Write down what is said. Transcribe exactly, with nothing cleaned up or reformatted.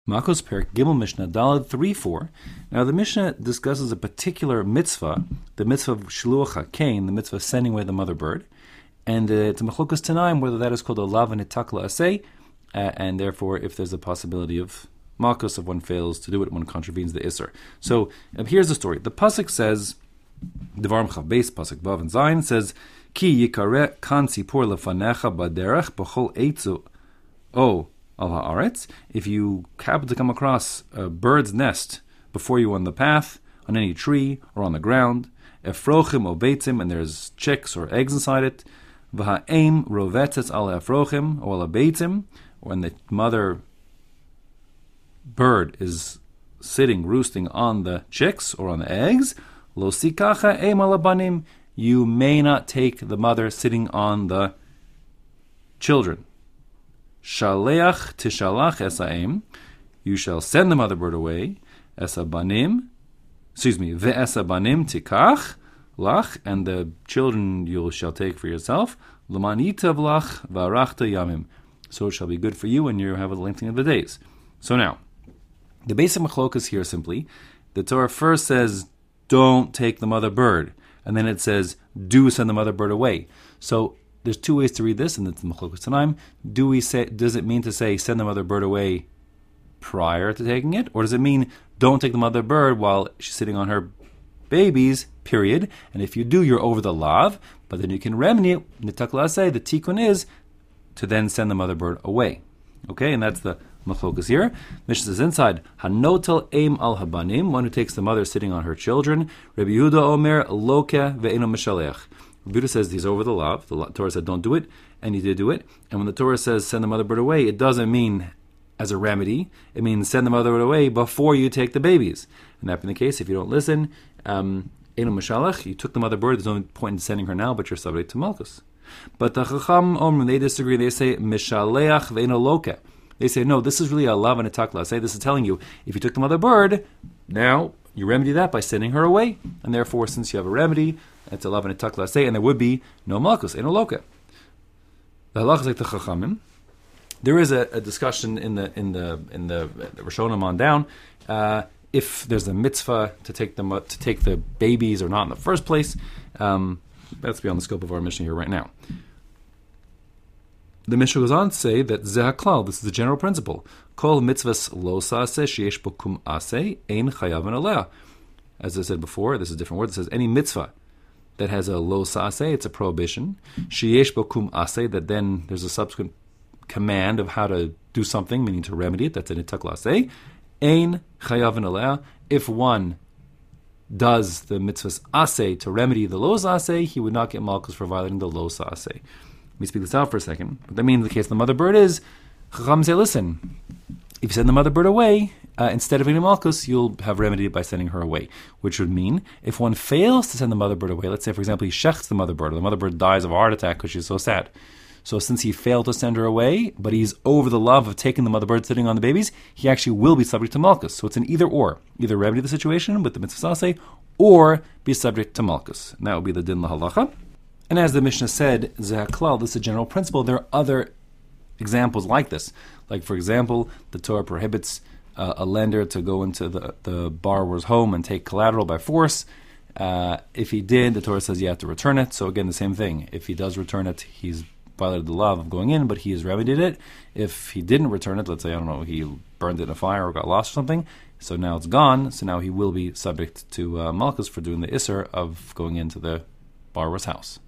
Makos Perik Gimel Mishnah Daled three four. Now the Mishnah discusses a particular mitzvah, the mitzvah of Shiluach HaKain, the mitzvah of sending away the mother bird, and uh, it's a Machlokas Tanaim whether that is called a lav and itakla aseh, uh, and therefore if there's a possibility of Makos if one fails to do it, one contravenes the Isser. So uh, here's the story. The pasuk says, Devarim Chav Beis pasuk Vav and Zayin says, Ki yikare kan tzipor lefanecha baderech b'chol eitzu o al haaretz. If you happen to come across a bird's nest before you on the path, on any tree or on the ground, efrochim o beitzim, and there's chicks or eggs inside it, v'ha'eim rovetzes al efrochim o al beitzim, when the mother bird is sitting, roosting on the chicks or on the eggs, lo sikacha eim al abanim, you may not take the mother sitting on the children. Shaleach tishalach esaim, you shall send the mother bird away. Esabanim, excuse me, ve'esabanim tikach lach, and the children you shall take for yourself. L'manitav lach v'arachta yamim, so it shall be good for you, and you have a lengthening of the days. So now, the basic machlokas here simply, the Torah first says, don't take the mother bird, and then it says, do send the mother bird away. So there's two ways to read this, and it's the Machlokas Tanaim. Do we say? Does it mean to say send the mother bird away prior to taking it, or does it mean don't take the mother bird while she's sitting on her babies? Period. And if you do, you're over the lav. But then you can remedy it. Nitakla say the tikkun is to then send the mother bird away. Okay, and that's the Machlokas here. Mishnah says inside Hanotel aim al habanim, one who takes the mother sitting on her children. Rabbi Yehuda Omer loke ve'eno mishalech. Rabbi Yehuda says he's over the lav. The Torah said don't do it, and he did do it. And when the Torah says send the mother bird away, it doesn't mean as a remedy. It means send the mother bird away before you take the babies. And that being the case, if you don't listen, um, eno mishalech, you took the mother bird. There's no point in sending her now, but you're subject to malchus. But the Chacham Omer, they disagree. They say mishaleach ve'eno loke. They say, no, this is really a lav and a takla. Say this is telling you, if you took the mother bird, now you remedy that by sending her away. And therefore, since you have a remedy, it's a lav and a takla. Say, and there would be no malchus, no loka. The halach is like the chachamim. There is a, a discussion in the in the in the, the Rishonim on down uh, if there's a mitzvah to take them to take the babies or not in the first place. Um, that's beyond the scope of our mission here right now. The Mishnah goes on to say that zehaklal, this is the general principle. Kol mitzvahs lo sa'aseh sheyesh bo kum aseh ein chayav aleh. As I said before, this is a different word. It says any mitzvah that has a lo sa'aseh, it's a prohibition. Sheyesh bo kum aseh, that then there's a subsequent command of how to do something, meaning to remedy it. That's an itakla aseh. Ein chayav aleh. If one does the mitzvahs aseh to remedy the lo sa'aseh, he would not get malchus for violating the lo sa'aseh. Let me speak this out for a second. What that means in the case of the mother bird is, Chacham say, listen, if you send the mother bird away, uh, instead of getting malchus, you'll have remedied by sending her away. Which would mean, if one fails to send the mother bird away, let's say, for example, he shechts the mother bird, or the mother bird dies of a heart attack because she's so sad. So since he failed to send her away, but he's over the love of taking the mother bird sitting on the babies, he actually will be subject to malchus. So it's an either or. Either remedy the situation with the mitzvah saseh, or be subject to malchus. And that would be the din lahalacha. And as the Mishnah said, zehaklal, this is a general principle. There are other examples like this. Like, for example, the Torah prohibits uh, a lender to go into the, the borrower's home and take collateral by force. Uh, if he did, the Torah says you have to return it. So again, the same thing. If he does return it, he's violated the law of going in, but he has remedied it. If he didn't return it, let's say, I don't know, he burned it in a fire or got lost or something, so now it's gone, so now he will be subject to uh, malchus for doing the isser of going into the borrower's house.